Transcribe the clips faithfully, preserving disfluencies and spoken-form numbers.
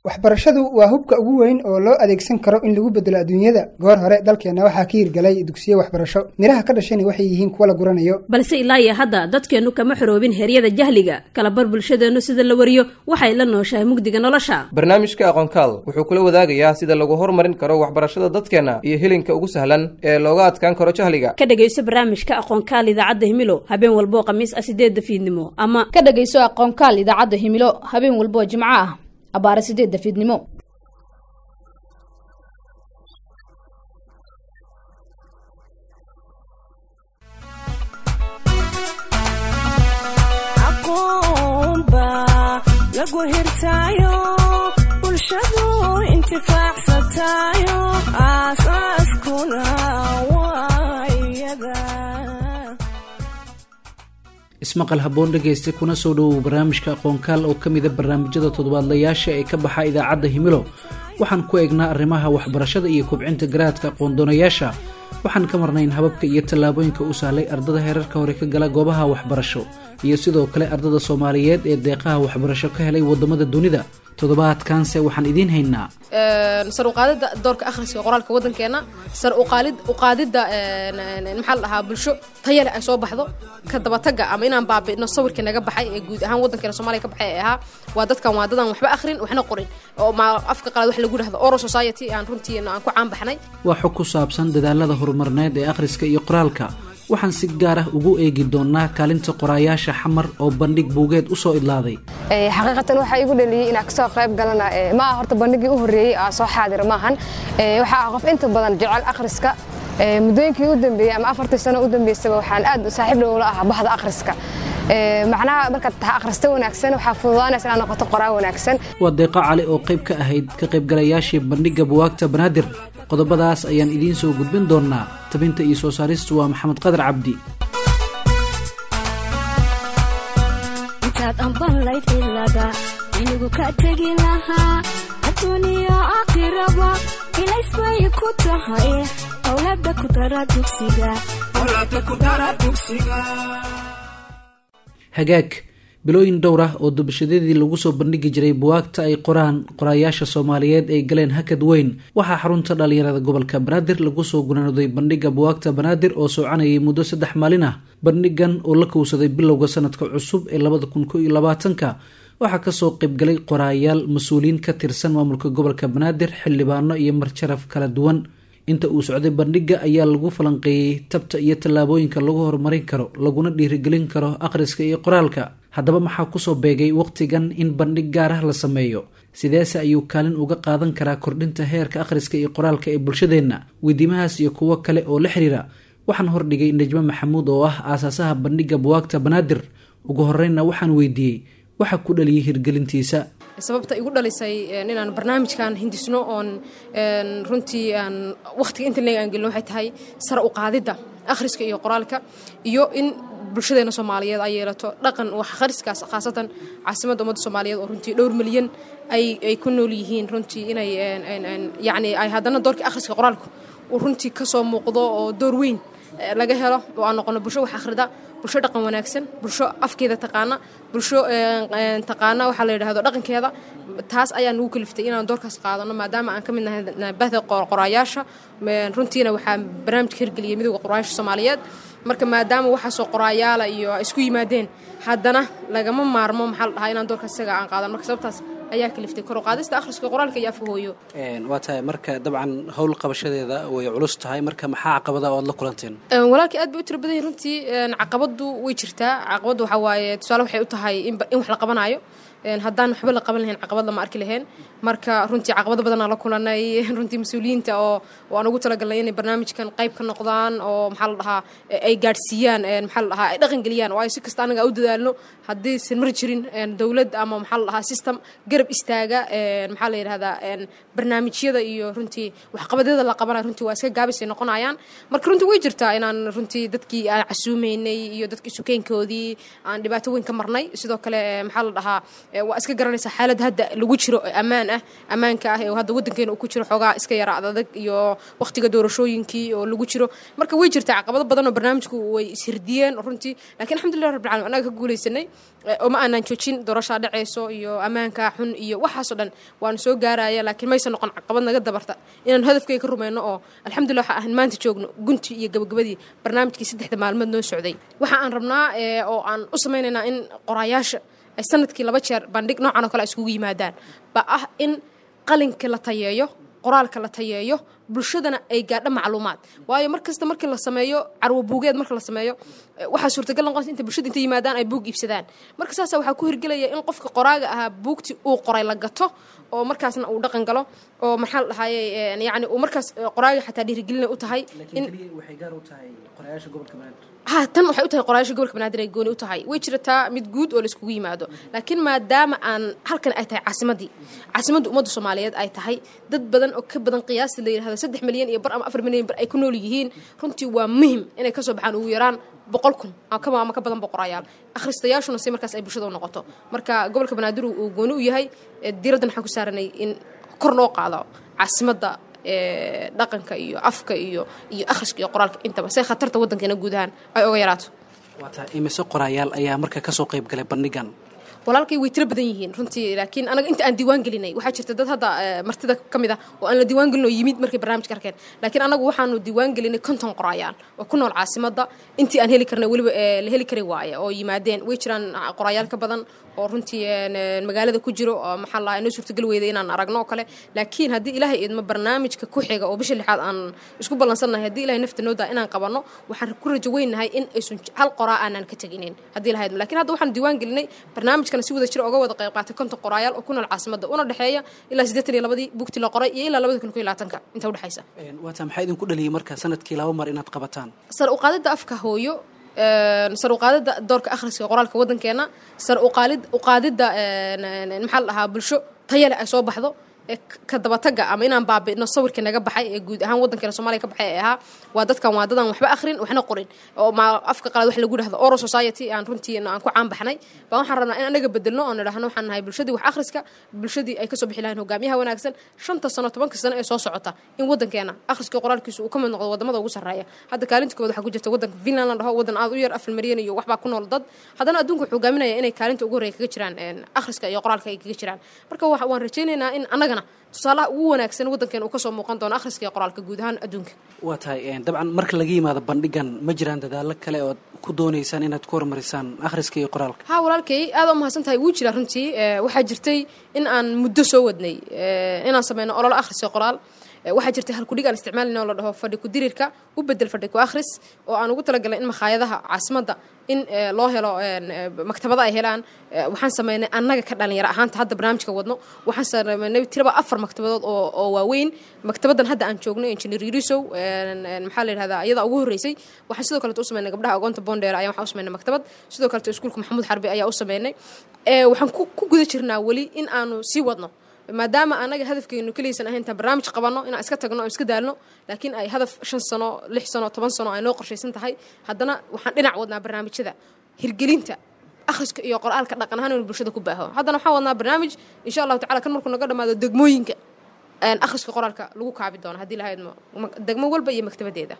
waxbarashadu waa hubka ugu weyn oo loo adeegsan karo in lagu bedelo adduunyada. Goor hore dalkeena waxaa ka hirgalay dugsiyo waxbarasho. Miraha ka dhashani waxay yihiin kuwa la guranayo. balse ilaa iyo hadda dadkeenu kama xoroobin heeryada jahliga. Kala bar bulshadeenu sida la wariyo waxay la nooshahay mugdiga nolosha. barnaamijka aqoonkaal wuxuu kula wadaagayaa sida lagu horumarin karo waxbarashada dadkeena iyo helinka ugu sahlan ee looga adkaan karo jahliga. ka dhageyso barnaamijka aqoonkaal idaacadda Himilo habeen walbo khamiis ah sideed fiidnimo ama ka dhageyso aqoonkaal idaacadda Himilo habeen walbo jimco ah abaara sideed fiidnimo. aqoonba lagu hirtaayo bulshadu intifaacsataayo aasaaskuna waayada. ismaqal haboon dhageysta kuna soo dhawow barnaamijka aqoonkaal oo kamid ah barnaamijyada toddobaadlayaasha ee ka baxa idaacadda Himilo. waxaan ku eegnaa arrimaha waxbarashada iyo kobcinta garaadka aqoon-doonayaasha. waxaan ka marnayn hababka iyo tallaabooyinka u sahlay ardada heerarka hore ka gala goobaha waxbarasho iyo sidoo kale ardada Soomaaliyeed ee deeqaha waxbarasho ka helay wadamada dunida. toddobaadkaanse waxaan idiin haynaa sar u qaadida doorka akhriska qoraalka wadankeena, sar u qaalid u qaadida maxal aha bulsho tayale ay soo baxdo ka daba taga ama inaan baabino sawirka naga baxay ee guud ahaan wadankeena Soomaaliya ka baxay ee ahaa waa dadkan waa dadan waxba akhrin waxna qorin oo ma afka qalaad wax lagu dhahdo oral society aan runtii aan ku caan baxnay. waa xog ku saabsan dadaalada horumarneed ee akhriska iyo qoraalka. waxaan si gaar ah ugu eegi doonaa kaalinta qoraayaasha xamar oo bandhig buugeed u soo idlaaday. ee xaqiiqatan waxa igu dhaliyay in aan ka soo qayb galana ma horta bandhigii u horeeyay aan soo xaadir maahan. ee waxa qof inta badan jecel akhriska ee muddooyinkii u dambeeyay ama afartii sano u dambeysay waxaan aad saaxiib dhow la ahaa bahda akhriska. ee macnaha marka tahay akhrista wanaagsan waxa fududaanaysa inaan noqoto qoraa wanaagsan. waa Deeqa Cali oo qayb ka ahayd ka qaybgalayaashii bandhigga buugaagta Banaadir. qodobadaas ayaan idiin soo gudbin doonaa. tabinta iyo soo saaristu waa Maxamed Qadar Cabdi. intaad ambanlayd ilaga inigu ka tegi lahaa adduuniya aakhiraba ilaysbay ku tahay awlaada ku dara dugsiga awlaada ku dara dugsiga. hagaag bilooyin dhowr ah oo dubashadadii lagu soo bandhigi jiray buugaagta ay qoraan qoraayaasha Soomaaliyeed ay galeen hakad weyn. waxaa xarunta dhalinyarada gobolka Banaadir lagu soo gunaanooday bandhigga buugaagta Banaadir oo soconayay muddo saddex maalin ah. bandhigan oo la kowsaday bilowga sanadka cusub ee labada kun iyo labaatanka waxaa kasoo qayb galay qoraayaal mas-uuliyiin ka tirsan maamulka gobolka Banaadir, xildhibaano iyo marjaraf kala duwan. inta uu socday bandhigga ayaa lagu falanqeeyay tabta iyo tallaabooyinka lagu horumarin karo laguna dhiirigelin karo akhriska iyo qoraalka. haddaba maxaa kusoo beegay waqtigan in bandhig gaar ah la sameeyo? sideese ayuu kaalin uga qaadan karaa kordhinta heerka akhriska iyo qoraalka ee bulshadeenna? weydiimahaas iyo kuwo kale oo la xiriira waxaan hordhigay Najma Maxamuud oo ah aasaasaha bandhigga buugaagta Banaadir. ugu horreynna waxaan weydiiyey waxa ku dhaliyay hirgelintiisa. sababta igu dhalisay inaan barnaamijkan hindisno oon runtii aan waqtiga inta leeyahay aan gelino waxay tahay sar u qaadida akhriska iyo qoraalka iyo in bulshadeena Soomaaliyeed ay yeelato dhaqan wax akhriskaas khaasatan caasimadda ummadda Soomaaliyeed oo runtii dhowr milyan ay ay ku nool yihiin runtii inay yaani ay hadana doorka akhriska qoraalku uu runtii ka soo muuqdo oo door weyn laga helo oo aan noqono bulsho wax akhrida, bulsho dhaqan wanaagsan, bulsho afkeeda taqaana, bulsho taqaana waxa la yiraahdo dhaqankeeda. taas ayaan ugu kaliftay inaan doorkaas qaadano maadaama aan ka mid nahay bahda qoraayaasha. runtiina waxaa barnaamijka hirgeliyay midowga qoraayaasha Soomaaliyeed. marka maadaama waxa soo qoraayaala iyo isku yimaadeen haddana lagama maarmo maxal dhahay inaan doorkaas isaga aan qaadan. marka sababtaas ayaa kaliftay kor u qaadista akhriska qoraalka iyo afka hooyo. een waa tahay marka dabcan hawl qabashadeeda way culus tahay. marka maxaa caqabada oo aad la kulanteen? een walaalkii aad bay u tiro badan yihiin runtii. een caqabadu way jirtaa. caqabadu waxa waaye tusaale waxay u tahay in in wax la qabanayo een haddaan waxba la qaban lahayn caqabad lama arki lahayn. marka runtii caqabado badan la kulanay runtii mas'uuliyiinta oo waan ugu talagalnay inay barnaamijkan qayb ka noqdaan oo maxaa la dhahaa ay gaarsiiyaan een maxaa la dhahaa ay dhaqan galiyaan oo ay si kasta anaga u dadaalno haddii san mar jirin een dawlad ama maxaa la dhahaa system garab istaaga een maxaa la yiraahdaa een barnaamijyada iyo runtii wax qabadeeda la qabanayo runtii waa iska gaabisay noqonayaan. marka runtii way jirtaa inaan runtii dadkii aan casuumeynay iyo dadkii sukeenkoodii aan dhibaato weyn ka marnay. sidoo kale maxaa la dhahaa waa iska garanaysaa xaalad hadda lagu jiro amaan ah amaanka ah ee hadda wadankeena uu ku jiro xogaa iska yara adag iyo waqtiga doorashooyinkii oo lagu jiro. marka way jirtaa caqabado badan oo barnaamijku way ishirdiyeen runtii laakiin alxamdulillah rabbil caalamiin anaga ka guuleysanay oo ma aanan joojin doorasho dhaceyso iyo amaanka xun iyo waxaasoo dhan waanu soo gaaraya laakiin maysa noqon caqabad naga dabarta inaan hadafkayga ka rumayno oo alxamdulillah waxa aan maanta joogno gunti iyo gabagabadii barnaamijkii saddexda maalmood noo socday waxa aan rabnaa oo aan u samaynaynaa in qoraayaasha ay sanadkii laba jeer bandhig noocan oo kale iskugu yimaadaan ba ah in qalinka la tayeeyo qoraalka la tayeeyo bulshadana ay gaadho macluumaad waayo markasta markii la sameeyo carwo buugeed marka la sameeyo waxaa suurtagal noqonaysa inta bulshada inta yimaadaan ay buug iibsadaan marka saasa waxaa ku hirgelaya in qofka qoraaga ahaa buugti uu qoray la gato oo markaasna uu dhaqan galo oo maxaa la dhahaye yacni uu markaas qoraaga xataa dhiirigelina u tahay in waxay gaar u tahay qorayaasha gobolka banaadir ha tan waxay u tahay qorayaasha gobolka banaadir ay gooni u tahay way jirataa mid guud oo la iskugu yimaado laakiin maadaama aan halkan ay tahay caasimadii caasimadda ummadda soomaaliyeed ay tahay dad badan oo ka badan qiyaasta la yidhahdo saddex milyan iyo bar ama afar milyan bar ay ku nool yihiin runtii waa muhim inay kasoo baxaan ugu yaraan boqol kun ama ka badan boqorayaal akhristayaashuna si markaas ay bulshada u noqoto marka gobolka banaadir uu gooni u yahay diiraddan waxaan ku saaranay in kor loo qaado caasimadda dhaqanka iyo afka iyo iyo akhriska iyo qoraalka intaba say khatarta waddankeena guud ahaan ay oga yaraato waata imise qorayaal ayaa marka kasoo qayb galay bandhigan walaalkay way tiro badan yihiin runtii laakiin anaga inta aan diiwaan gelinay waxaa jirta dad hadda martida ka mid ah oo aan la diiwaan gelin oo yimid markay barnaamijka arkeen laakiin anagu waxaanu diiwaan gelinay konton qoraayaal oo ku nool caasimadda intii aan heli karnay weliba la heli kari waaye oo yimaadeen way jiraan qoraayaal ka badan oo runtii magaalada ku jiro oo maxaa la inoo suurtagal weyday inaan aragno oo kale laakiin haddii ilaahay idmo barnaamijka ku xiga oo bisha lixaad aan isku ballansannahay haddii ilaahay nafta noo daa inaan qabanno waxaan ku rajo weynahay in aysan hal qoraa aanan ka teginin haddii ilaahay idmo laakiin hadda waxaan diiwaan gelinay barnaamijkana si wada jira oga wada qayb qaatay konton qoraayaal oo ku nool caasimadda una dhexeeya ilaa siddeetan iyo labadii buugti la qoray iyo ilaa labada kun iyo labaatanka inta u dhexaysa waata maxaa idinku dhaliyay marka sanadkii laba mar inaad qabataan sar u qaadida afka hooyo sar u qaadida doorka akhriska qoraalka waddankeena sar u qaalid u qaadida maxaa la dhahaa bulsho tayo leh ay soo baxdo ka dabataga ama inaan baabi'no sawirkii naga baxay ee guud ahaan waddankeena Soomaaliya ka baxay ee ahaa waa dadkan waa dadan waxba akhrin waxna qorin oo ma afka qalaad wax lagu dhahdo oral society aan runtii aan ku caan baxnay baa waxaan rabnaa in anaga bedelno oo nidhaahno waxaan nahay bulshadii wax akhriska bulshadii ay ka soo bixi lahayn hogaamiyaha wanaagsan shanta sano tobanka sano ee soo socota in waddankeena akhriska qoraalkiisu uu ka mid noqdo wadamada ugu sarreeya hadda kaalinta koowaad waxa ku jirta waddanka Finland la dhaho waddan aad u yar afar milyan iyo waxba ku nool dad haddana adduunku wuxuu hogaaminaya inay kaalinta ugu horeeya kaga jiraan akhriska iyo qoraalka ay kaga jiraan marka waan rajaynaynaa in anagana tusaalaha ugu wanaagsan waddankeena uu ka soo muuqan doono akhriska iyo qoraalka guud ahaan adduunka waa tahay dabcan marka laga yimaado bandhigan ma jiraan dadaallo kale oo ku doonaysaan inaad ku horumarisaan akhriska iyo qoraalka ha walaalkay aad u mahadsan tahay wuu jiraa runtii waxaa jirtay in aan muddo soo wadnay inaan sameyno ololo akhris iyo qoraal waxaa jirtay hal kudhig aan isticmaalina oo la dhaho fadhi ku dirirka u bedel fadhi ku akhris oo aan ugu talagalay in makhaayadaha caasimadda in loo helo maktabada ay helaan waxaan sameynay annaga ka dhalinyaro ahaanta hadda barnaamijka wadno waxaan sameynay tiraba afar maktabadood oo oo waaweyn maktabadan hadda aan joogno engineer Yurisow maxaa la yiraahdaa iyada ugu horeysay waxaan sidoo kale u sameynay gabdhaha aqoonta Bondera ayaa waxaan u sameynay maktabad sidoo kale iskuulka Maxamuud Xarbi ayaa u sameynay ee waxaan ku guda jirnaa wali in aanu sii wadno maadaama anaga hadafkeenu kaliisan ahayn ta barnaamij qabanno inaan iska tagno oo iska daalno laakiin ay hadaf shan sano lix sano toban sano ay noo qorshaysan tahay haddana waxaan dhinac wadnaa barnaamijyada hirgelinta akhriska iyo qoraalka dhaqan ahaan inuu bulshada ku baaho haddana waxaan wadnaa barnaamij insha allahu tacaala kan markuu naga dhammaado degmooyinka akhriska qoraalka lagu kaabi doono haddii lahayd degmo walba iyo maktabadeeda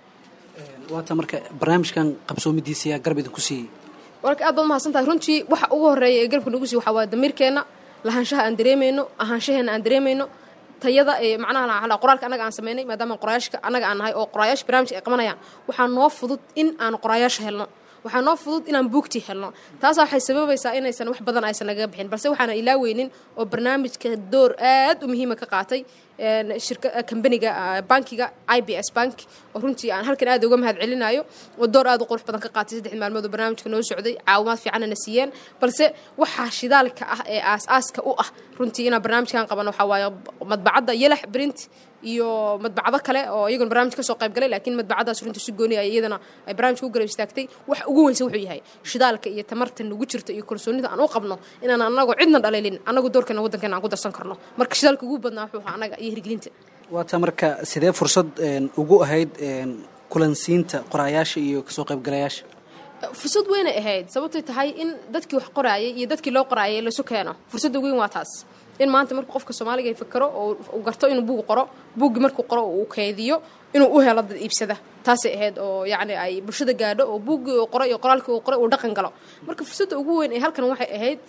waata marka barnaamijkan qabsoomidiisa yaa garab idinku siiyey walka aad baad mahadsan tahay runtii waxa ugu horreeya ee garabka nagu siiy waxaa waa damiirkeenna lahaanshaha aan dareemayno ahaanshaheena aan dareemayno tayada ee macnaha qoraalka anaga aan sameynay maadaama qorayaashka anaga aan nahay oo qorayaasha barnaamijka ay qabanayaan waxaa noo fudud in aan qorayaasha helno waxaa noo fudud inaan buugtii helno taas waxay sababaysaa inaysan wax badan aysan naga bixin balse waxaana ilaaweynin oo barnaamijka door aad u muhiima ka qaatay shirka kambaniga bankiga I B S bank oo runtii aan halkan aad uga mahad celinayo oo door aad u qurux badan ka qaatay saddex maalmood oo barnaamijka noo socday caawimaad fiican na siiyeen balse waxa shidaalka ah ee aas-aaska u ah runtii inaan barnaamijkan qabano waxa waaye madbacadda yalax print iyo madbacado kale oo iyagoon barnaamij ka soo qayb galay laakiin madbacadaas runtii si gooni ay iyadana ay barnaamijka u garab istaagtay wax ugu weynsa wuxuu yahay shidaalka iyo tamarta nagu jirta iyo kalsoonida aan u qabno inaan anagoo cidna dhaleelin anagu doorkeena waddankeena aan ku darsan karno marka shidaalka ugu badnaa wuxuu ahaa anaga iyo hirgelinta waata marka sidee fursad ugu ahayd kulansiinta qoraayaasha iyo kasoo qaybgalayaasha fursad weynay ahayd sababtay tahay in dadkii wax qoraayay iyo dadkii loo qoraayay la isu keeno fursadda ugu weyn waa taas in maanta markuu qofka Soomaaliga ay fikiro oo uu garto inuu buug qoro buug markuu qoro uu kaydiyo inuu u helo dad iibsada taas ay ahayd oo yacni ay bulshada gaadho oo buug qoro iyo qoraalka uu qoro uu dhaqan galo marka fursadda ugu weyn ee halkan waxay ahayd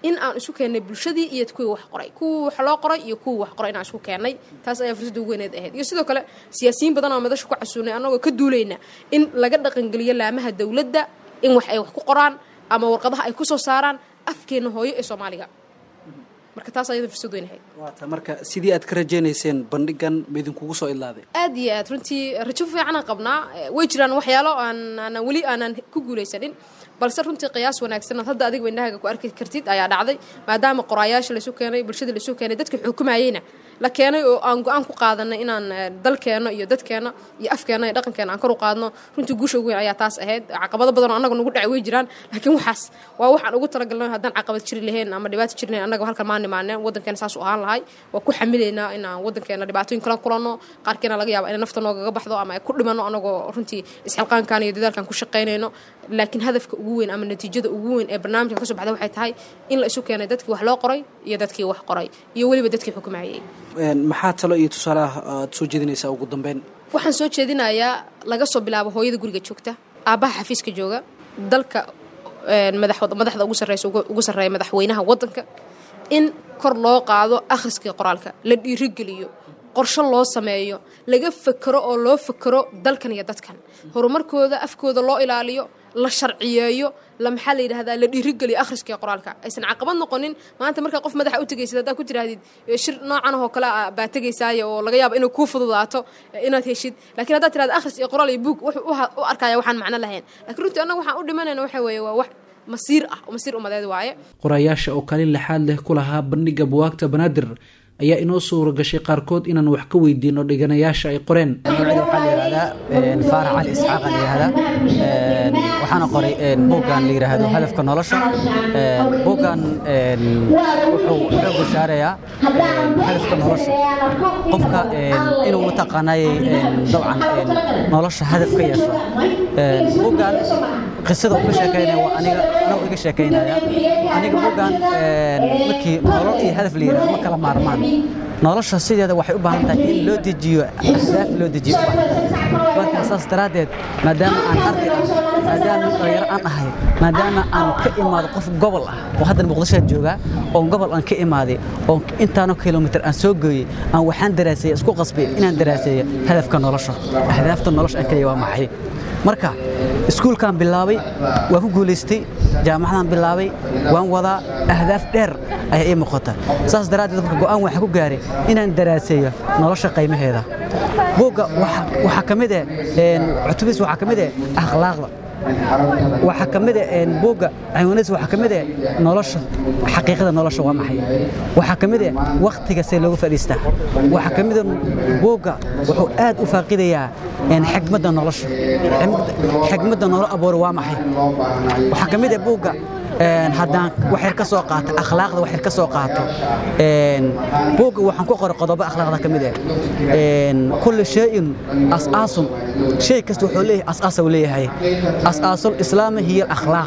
in aan isu keennay bulshadii iyo kuwii wax qoray kuwii wax loo qoray iyo kuwii wax qoray inaan isku keennay taas ayaa fursadda ugu weyneed ahayd iyo sidoo kale siyaasiyiin badan oo madasha ku casuunay annagoo ka duulayna in laga dhaqangeliyo laamaha dowladda in wax ay wax ku qoraan ama warqadaha ay ku soo saaraan afkeena hooyo ee Soomaaliga marka taas ayada fursad weyn ahayd waata marka sidii aad ka rajaynayseen bandhigan ma idin kugu soo ilaaday aad iyo aad runtii rajo fiican aan qabnaa way jiraan waxyaalo aan aan wali aanan ku guuleysanin balse runtii qiyaas wanaagsan hadda adiga indhahaaga ku arki kartid ayaa dhacday maadaama qoraayaasha la soo keenay bulshada la soo keenay dadka xukumayayna la keenay oo aan go'aan ku qaadanay inaan dalkeena iyo dadkeena iyo afkeena iyo dhaqankeena aan kor u qaadno runtii guusha weyn ayaa taas ahayd caqabado badan oo anaga nagu dhacay way jiraan laakiin waxaas waa waxaan ugu talagalnay haddaan caqabad jiri lahayn ama dhibaato jirnay anaga halka maan nimaaneen wadankeena saas u ahaan lahay waa ku xamileynaa inaan wadankeena dhibaatooyin kala kulanno qaarkeena laga yaabo in nafta nooga baxdo ama ay ku dhimano anagoo runtii isxilqaankan iyo dadaalkan ku shaqeynayno laakiin hadafka ugu weyn ama natiijada ugu weyn ee barnaamijka ka soo baxday waxay tahay in la isu keenay dadkii wax loo qoray iyo dadkii wax qoray iyo waliba dadkii xukumayay maxaa talo iyo tusaale aad soo jeedinaysaa ugu dambeyn waxaan soo jeedinayaa laga soo bilaabo hooyada guriga joogta aabaha xafiiska jooga dalka madaxda madaxda ugu sareysa ugu sareeya madaxweynaha wadanka in kor loo qaado akhriska qoraalka la dhiirigeliyo qorshe loo sameeyo laga fakaro oo loo fakaro dalkan iyo dadkan horumarkooda afkooda loo ilaaliyo la sharciyeeyo la maxaa la yiraahdaa la dhiirigeliyo akhriska qoraalka aysan caqabad noqonin maanta marka qof madaxa u tagaysid hadaa ku tiraadid shir noocan oo kala baa tagaysay oo laga yaabo inuu ku fududaato inaad heshid laakiin hadaa tiraad akhris iyo qoraal iyo book wuxuu u arkaya waxaan macna lahayn laakiin runtii anagu waxaan u dhimanayna waxa weeye waa wax masiir ah masiir umadeed waaye qorayaasha oo kale laxaad leh ku lahaa bandhiga buwaagta banaadir ayaa inoo suura gashay qaarkood inaan wax ka weydiino dhiganayaasha ay qoreen magaciisa waxaa la yiraahdaa faarax cali isxaaq la yiraahdaa waxaana qoray buuggan la yiraahdo hadafka nolosha buuggan wuxuu uga saarayaa hadafka nolosha qofka inuu mataqaanay dabcan nolosha hadaf ka yeesho buuggan qisada uu ka sheekeynaa waa aniga anoo iga sheekeynaya aniga buuggan markii nolol iyo hadaf la yiraahdo ma kala maarmaan nolosha sideeda waxay u baahan tahay in loo dejiyo ahdaaf loo dejiyo marka saas daraadeed maadaama aan arday maadaama dhalinyaro aan ahay maadaama aan ka imaado qof gobol ah oo hadda Muqdisho jooga oo gobol aan ka imaaday oo intaano kiiloomitir aan soo gooyay aan waxaan daraasay isku qasbay inaan daraasay hadafka nolosha ahdaafta nolosha aan kaliya waa maxay marka iskuulkan bilaabay waa ku guuleystay jaamacadan bilaabay waan wadaa ahdaaf dheer ay ay muuqata saas daraadeed marka go'aan waxa ku gaaray inaan daraaseeyo nolosha qiimaheeda buugga waxa waxa kamid ah een cutubis waxa kamid ah akhlaaqda waxa kamid ah buugga ayuunis waxa kamid ah nolosha xaqiiqada nolosha waa maxay waxa kamid ah waqtiga si loogu fadhiistaa waxa kamid ah buugga wuxuu aad u faaqidayaa in xigmadda nolosha xigmadda nolol abuur waa maxay waxa kamid ah buugga een haddaan wax ka soo qaato akhlaaqda wax ka soo qaato een buugga waxaan ku qoray qodobo akhlaaqda kamid ah een kullu shay'in asaasun shay kasta wuxuu leeyahay asaas uu leeyahay asaasul islaam hiya akhlaaq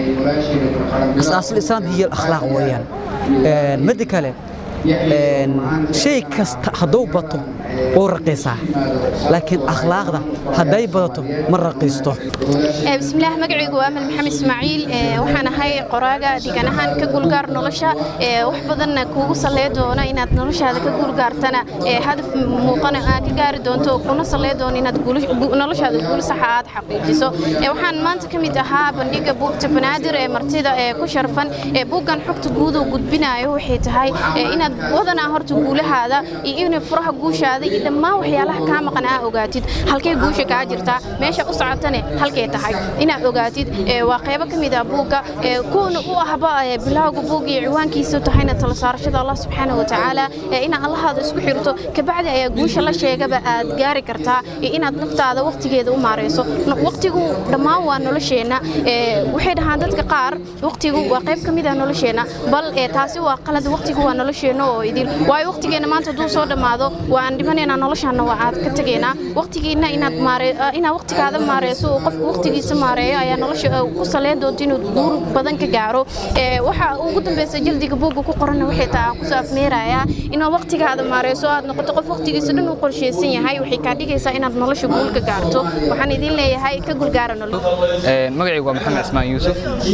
asaasul islaam hiya akhlaaq weeyaan een mid kale een shay kasta hadduu bato oo raqiisa laakiin akhlaaqda haday badato ma raqiisto bismillaah magacaygu waa Amal Maxamed Ismaaciil waxaan ahay qoraaga diganahan ka gulgaar nolosha wax badan kuugu saleeyo doona inaad noloshaada ka gulgaartana hadaf muuqana aad ka gaari doonto kuna saleeyo doona inaad noloshaada guul sax ah aad xaqiijiso waxaan maanta kamid ahaa bandhiga buugta banaadir ee martida ee ku sharfan ee buuggan xogta guud oo gudbinayo waxay tahay inaad wadana horta guulahaada iyo in furaha guushaada iyo dhammaan waxyaalaha ka maqan ah ogaatid halkee guusha ka jirta meesha u socotane halkee tahay inaad ogaatid waa qayb kamid ah buugga koona u ahba bilowga buugga iyo ciwaankiisa tahayna tala saarashada Allah subhanahu wa ta'ala in Allah hada isku xirto ka bacdi ay guusha la sheegaba aad gaari kartaa inaad naftaada waqtigeeda u maareyso waqtigu dhammaan waa nolosheena waxay dhahaan dadka qaar waqtigu waa qayb kamid ah nolosheena bal taasi waa qalad waqtigu waa nolosheena oo idin way waqtigeena maanta duu soo dhamaado waan dhiman doonaynaa noloshaana waa aad ka tegaynaa waqtigiina inaad maare inaad waqtigaada maareyso oo qofku waqtigiisa maareeyo ayaa nolosha ku saleyn doonta inuu guur badan ka gaaro ee waxa ugu dambeysay jildiga buugga ku qoran waxay tahay ku saafmeeraya inaad waqtigaada maareyso aad noqoto qof waqtigiisa dhan u qorsheysan yahay waxay ka dhigaysaa inaad nolosha guul ka gaarto waxaan idin leeyahay ka gulgaara nolosha ee magacaygu waa Maxamed Ismaan Yuusuf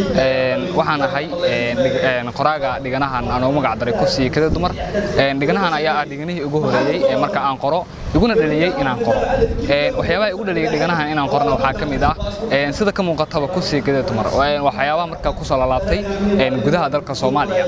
ee waxaan ahay ee qoraaga dhiganahan aan ugu magac daray kursi kada dumar ee dhiganahan ayaa ah dhiganihii ugu horeeyay ee marka aan qoro iguna dhaliyay inaan qoro ee waxyaabaha ugu dhaliyay dhiganahan inaan qorno waxa kamid ah ee sida ka muuqataba kursi kada dumar waxyaabaha marka ku soo laabtay ee gudaha dalka Soomaaliya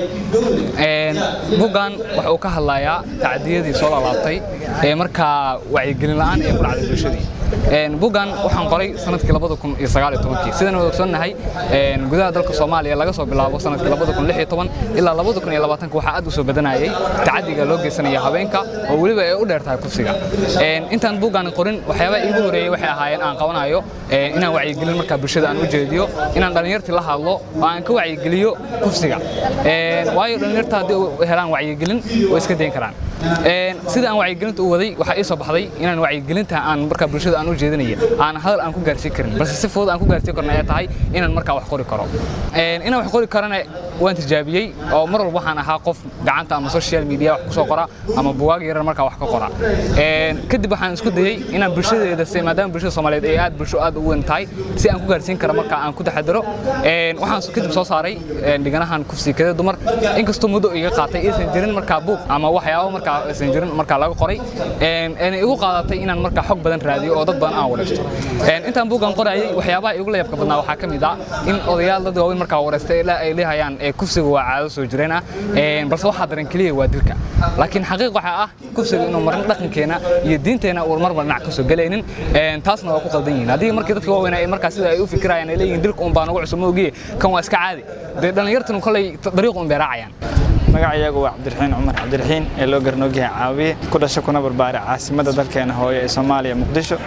ee buugan waxa uu ka hadlayaa tacdiyadii soo laabtay ee marka wacyigelin la'aan ee ku dhacday bulshada een buugan waxaan qoray sanadkii laba kun iyo sagaal iyo toban sidaan u ogsanahay een gudaha dalka Soomaaliya laga soo bilaabo sanadkii laba kun iyo lix iyo toban ilaa laba kun iyo labaatan waxa aad u soo badanayay tacadiga loo geysanayo habeenka oo waliba ay u dheertahay kufsiga een intaan buugan qorin waxyaabaha iigu horeeyay waxay ahaayeen aan qabanayo een inaan wacyigelin marka bulshada aan u jeediyo inaan dhalinyartii la hadlo oo aan ka wacyigeliyo kufsiga een waayo dhalinyarta hadii ay helaan wacyigelin way iska deyn karaan een sida aan wacyigelinta u waday waxa ay soo baxday inaan wacyigelinta aan marka bulshada aan u jeedinayo aan hadal aan ku gaarsiin karin balse si fudud aan ku gaarsiin karno ay tahay inaan marka wax qori karo een inaan wax qori karana waan tijaabiyay oo mar walba waxaan ahaa qof gacanta ama social media wax ku soo qora ama buugaag yar marka wax ka qora een kadib waxaan isku dayay inaan bulshadeeda si maadaama bulshada Soomaaliyeed ay aad bulsho aad u weyn tahay si aan ku gaarsiin karo marka aan ku taxadaro een waxaan kadib soo saaray dhiganahan kufsi kada dumar inkastoo muddo iga qaatay aysan jirin marka buug ama waxyaabo marka aysan jirin marka laga qoray een aan igu qaadatay inaan marka xog badan raadiyo oo dad badan aan wareysto een intaan buugan qorayay waxyaabaha igu la yaabka badnaa waxa kamid ah in odayaal dad waaweyn marka wareystay ilaa ay leeyahayaan ee kufsiga waa caado soo jireen ah een balse waxa daran kaliya waa dilka laakiin xaqiiq waxa ah kufsiga inuu marna dhaqankeena iyo diinteena uu marba dhinac ka soo galaynin een taasna waa ku qaldan yihiin hadii markii dadka waaweyn ay marka sida ay u fikirayaan ay leeyihiin dilka un baan ugu cusub moogiye kan waa iska caadi dhalinyartuna kolay dariiq un beeraacayaan magacayagu waa Cabdiraxiin Cumar Cabdiraxiin ee loo garnoogyahay caawiye ku dhashay kuna barbaaray caasimada dalkeena hooyo ee Soomaaliya Muqdisho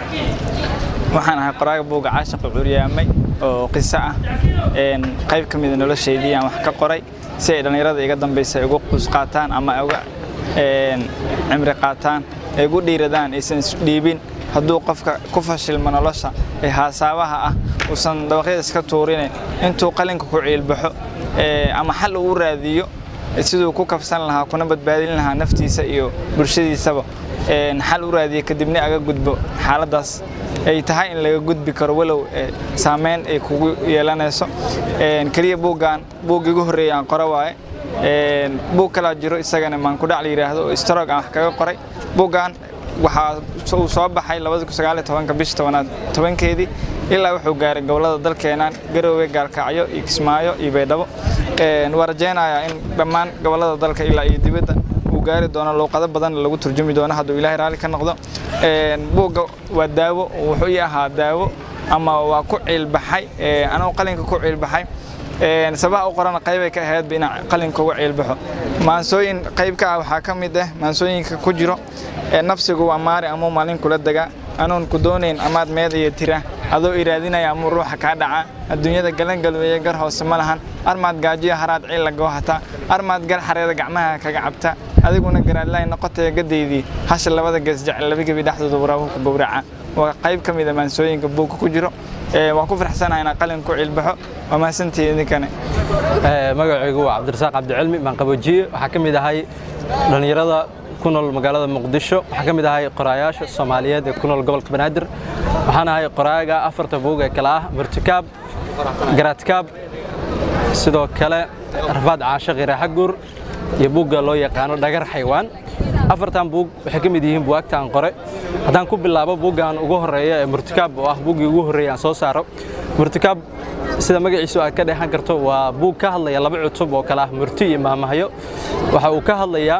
waxaan ahay qoraaga buuga caashiq Curyaamay oo qiso ah een qayb kamid ah nolosheedii aan wax ka qoray si ay dhalinyarada iga dambeysay ugu qus qaataan ama uga een cimri qaataan ay ugu dhiiradaan aysan dhiibin hadduu qofka ku fashilmo nolosha ee haasawaha ah uusan dabaqyada iska tuurin intuu qalinka ku ciilbaxo ee ama xal uu raadiyo sidoo ku kafsan lahaa kuna badbaadin lahaa naftiisa iyo bulshadiisaba een xal u raadiyo kadibna aga gudbo xaaladaas ay tahay in laga gudbi karo walow saameyn ay kugu yeelanayso een kaliya buugan buugiga ugu horeeyay aan qoro waaye een buug kala jiro isagana maan ku dhac yiraahdo oo stroog ah kaga qoray buugan waxa soo soo baxay laba kun iyo sagaal iyo toban bishii tobnaad tobankeedii ilaa wuxuu gaaray gobolada dalkeena Garowe Gaalkacyo iyo Kismaayo iyo Baydhabo een warjeenaya in dhammaan gobolada dalka ilaa iyo dibadda uu gaari doono luqado badan lagu turjumi doono hadduu Ilaahay raali ka noqdo een buugga waa daawo wuxuu yahay daawo ama waa ku ciilbaxay ee anoo qalinka ku ciilbaxay een sabab u qoran qayb ay ka ahayd bina qalinka ugu ciilbaxo maansooyin qayb ka ah waxa kamid ah maansooyinka ku jiro ee nafsigu waa maari ama maalin kula daga anoon ku doonayn amaad meed iyo tira adoo iraadinaya ama ruuxa ka dhaca adduunyada galan galweeye gar hoose ma lahan armaad gaajiyo haraad ciil laga hata armaad gar xareeda gacmaha kaga cabta adiguna garaadlay noqotay gadeydii hasha labada gees jecel laba gabi dhaxdooda waraahu ku gowraca waa qayb kamid ah maansooyinka buugga ku jiro ee waan ku faraxsanahay inaan qalin ku ciilbaxo waa maasantii idinkana ee magacaygu waa Cabdirasaaq Cabdicilmi baan qaboojiye waxa kamid ahay dhalinyarada ku nool magaalada Muqdisho waxa kamid ahay qoraayaasha Soomaaliyeed ee ku nool gobolka Banaadir waxaan ahay qoraaga afarta buug ee kala ah Martikaab Garaadkaab sidoo kale Rafaad Caashiq Raaxaguur iyo buugga loo yaqaan Dhagar Xaywaan afartan buug waxay kamid yihiin buugta aan qoray hadaan ku bilaabo buuggan ugu horeeya ee Martikaab oo ah buuggii ugu horeeyay aan soo saaro Martikaab sida magaciisu aad ka dheehan karto waa buug ka hadlaya laba cutub oo kala ah murti iyo maamahyo waxa uu ka hadlayaa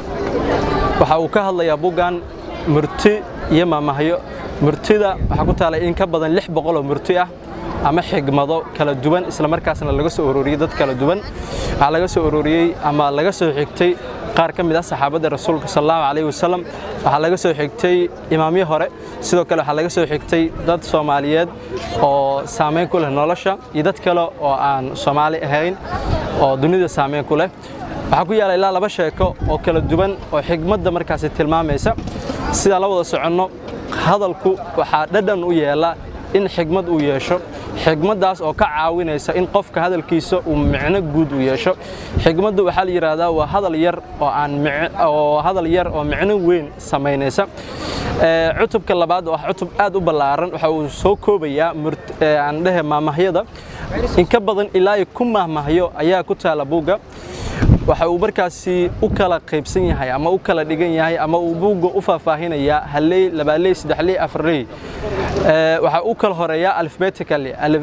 waxa uu ka hadlayaa buuggan murti iyo maamahyo murtida waxa ku taalay in ka badan lix boqol oo murti ah ama xigmado kala duwan isla markaasna laga soo ururiyay dad kala duwan waxa laga soo ururiyay ama laga soo xigtay qaar kamid ah saxaabada rasuulka sallallahu alayhi wasallam waxa laga soo xigtay imaamyo hore sidoo kale waxa laga soo xigtay dad Soomaaliyeed oo saameyn ku leh nolosha iyo dad kale oo aan Soomaali ahayn oo dunida saameyn ku leh waxa ku yaala ilaa laba sheeko oo kala duwan oo xigmadda markaas tilmaamaysa sida la wada soconno hadalku waxa dhadhan u yeela in xigmad uu yeesho xigmadaas oo ka caawinaysa in qofka hadalkiisa uu macno guud u yeesho xigmadu waxa la yiraahdaa waa hadal yar oo aan oo hadal yar oo macno weyn sameynaysa ee cutubka labaad oo cutub aad u ballaaran waxa uu soo koobayaa aan dhahay maamahyada in ka badan ilaa ku maamahyo ayaa ku taala buuga waxa uu markaasi u kala qaybsan yahay ama u kala dhigan yahay ama uu buuga u faahfaahinaya halay labalay saddexlay afarlay ee waxa uu kala horeeyaa alphabetically alif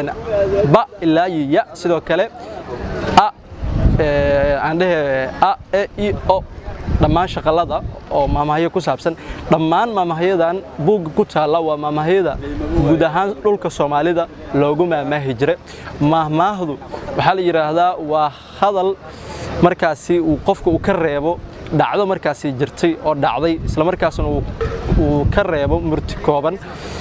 ba ilaa ya sidoo kale a ee aan dhahay a e i o dhammaan shaqalada oo maamahyo ku saabsan dhammaan maamahyadan buuga ku taala waa maamahayada guud ahaan dhulka Soomaalida loogu maamaahi jiray maahmaahdu waxa la yiraahdaa waa hadal markaasi uu qofka uu ka reebo dhacdo markaasi jirtay oo dhacday isla markaasna uu ka reebo murti kooban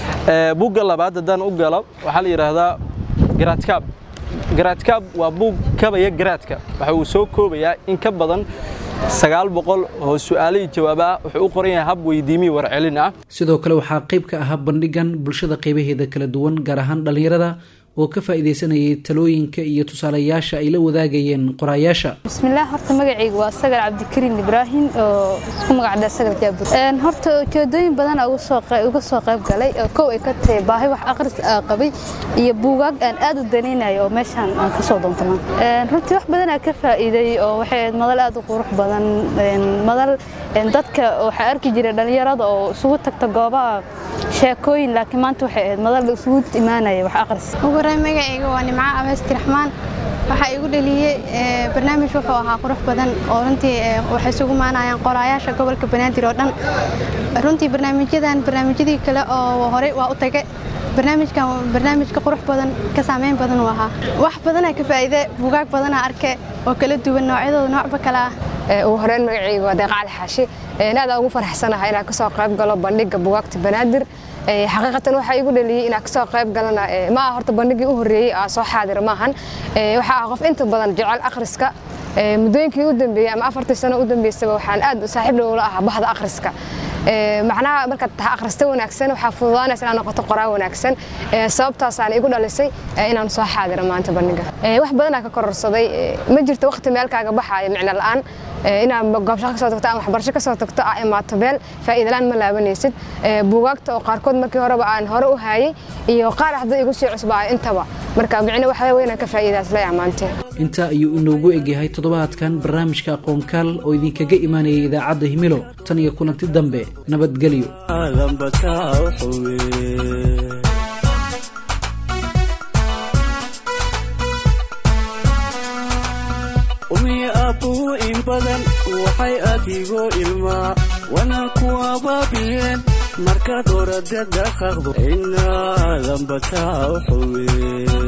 ee buuga labaad hadaan u galo waxa la yiraahdaa garaadkaab garaadkaab waa buug kabaya garaadka waxa uu soo koobayaa in ka badan sagaal boqol oo su'aalo iyo jawaab ah wuxuu u qoran yahay hab weydiimi warcelin ah sidoo kale waxa qayb ka ah bandhigan bulshada qaybaheeda kala duwan gaar ahaan dhalinyarada oo ka faa'iideysanayay talooyinka iyo tusaalayaasha ay la wadaagayeen qoraayaasha bismillaah horta magacaygu waa Sagar Cabdikariim Ibrahim oo isku magacda Sagar Jaabur een horta jeedooyin badan uga soo uga soo qayb galay oo koow ay ka tahay baahi wax akhris qabay iyo buugaag aan aad u daneynayo oo meeshan aan ka soo doontanaa een runtii wax badan aan ka faa'iiday oo waxay madal aad u qurux badan een madal een dadka waxa arki jiray dhalinyarada oo isugu tagta goobaha sheekooyin laakiin maanta waxay madal isugu imaanay wax akhris magacayga waa Nimca Abasti Raxmaan waxa igu dhaliyay barnaamij wuxuu ahaa qurux badan oo runtii waxay isugu maanayaan qoraayaasha gobolka Banaadir oo dhan runtii barnaamijyadan barnaamijyadii kale oo hore waa u tagay barnaamijkan barnaamijka qurux badan ka saameyn badan waa ahaa wax badan ay ka faa'iido buugaag badan aan arkay oo kala duwan noocyadooda noocba kala ee uu horeen magacayga waa Deeqaal Xaashi ee aad ugu faraxsanahay inaan ka soo qayb galo bandhigga buugaagta Banaadir ee xaqiiqatan waxa igu dhaliyay inaan ka soo qayb galana ma horta bandhigii u horeeyay aan soo xaadir maahan ee waxa qof inta badan jecel akhriska ee muddooyinkii u dambeeyay ama afartii sano u dambeysay waxaan aad u saaxiib dhow la ahaa bahda akhriska ee macnaha marka tahay akhrista wanaagsan waxa fududaanaysa inaan noqoto qoraa wanaagsan ee sababtaas aan igu dhalisay inaan soo xaadir maanta bandhigga ee wax badan aan ka kororsaday ma jirto waqti meelkaaga baxayo micna la'aan inaan goob shaqo ka soo tagto ama waxbarasho ka soo tagto ay imaato beel faa'iido laan ma laabanaysid buugaagta oo qaarkood markii horeba aan hore u haayay iyo qaar hadda igu sii cusbaa intaba marka micna waxa weyn ka faa'iidaas la yaamaantay inta ayuu inoogu egyahay toddobaadkan barnaamijka aqoonkaal oo idinkaga imaanayay idaacadda Himilo tan iyo kulanti dambe nabadgelyo أبو إن بدن وحي أديغو إلما وانا كوا بابين مركا دورة دقا خغضو إنا ذنبتا وحوين